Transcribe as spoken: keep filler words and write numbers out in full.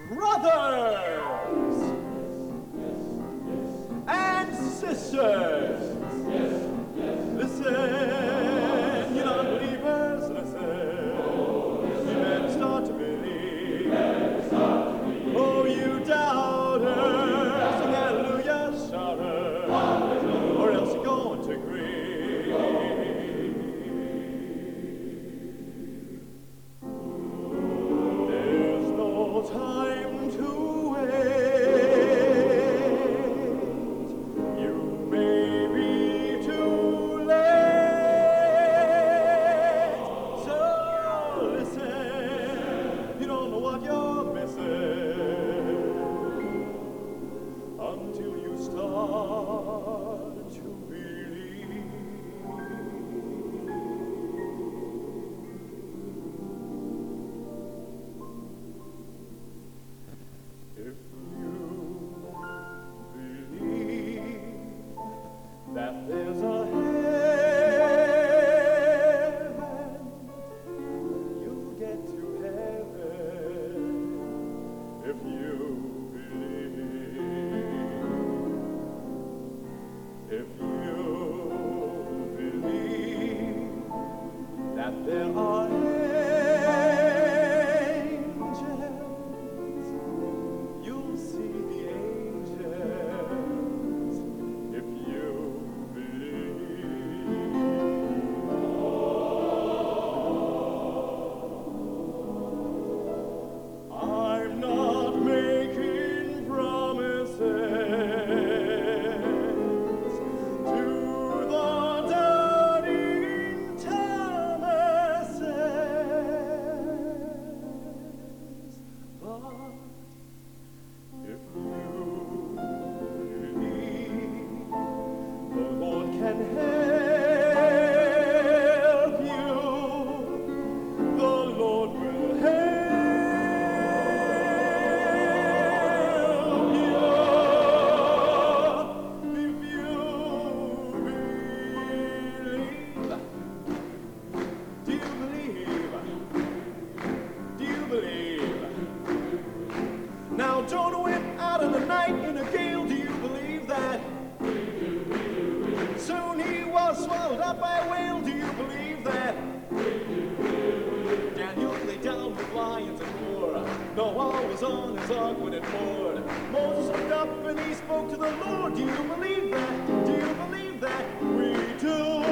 Brothers and sisters, listen, you non-believers, listen. You better start to believe. Oh, you doubters, sing hallelujah, shouters, or else you're going to grieve. There's no time to wait. You may be too late. So listen, you don't know what you're missing until you start to believe. If you believe that there's a heaven, you'll get to heaven. If you believe, if you believe that there are angels, you'll see the angels. If you believe, I'm not making promises to the doubting Thomases, but if you believe, the Lord can help you. The Lord will help you. If you believe. Do you believe? Do you believe? Now Jonah went out in the night in a gale. Do you believe that? Soon he was swallowed up by a whale. Do you believe that? Daniel lay down with lions and more. Noah was on his ark when it poured. Moses looked up and he spoke to the Lord. Do you believe that? Do you believe that? We do.